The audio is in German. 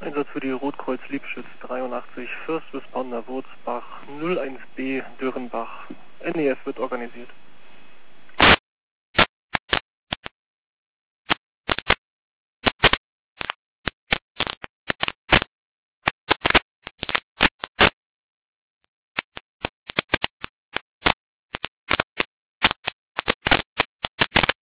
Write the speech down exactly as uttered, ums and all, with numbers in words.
Einsatz für die Rotkreuz Liebschütz dreiundachtzig, First Responder Wurzbach null eins B Dürrenbach. N E F wird organisiert.